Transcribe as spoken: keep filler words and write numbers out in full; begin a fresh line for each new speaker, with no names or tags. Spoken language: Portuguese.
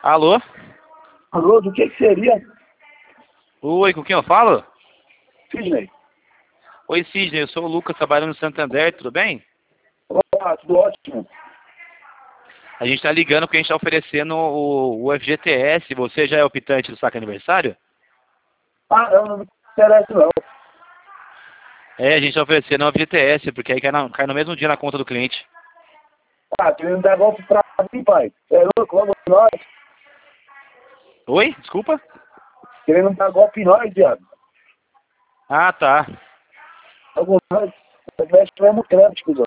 Alô?
Alô, do que que seria?
Oi, com quem eu falo?
Sidney.
Oi, Sidney, eu sou o Lucas, trabalhando no Santander, tudo bem?
Olá, tudo ótimo.
A gente tá ligando porque a gente tá oferecendo o, o F G T S. Você já é optante do saque aniversário?
Ah, não, não me interessa não.
É, a gente tá oferecendo o F G T S, porque aí cai, na- cai no mesmo dia na conta do cliente.
Ah, querendo dar golpe pra mim, pai. É louco, vamos nós.
Oi? Desculpa?
Querendo dar golpe em nós, viado.
Ah, tá.
Vamos nós. Nós mexe mesmo crédito,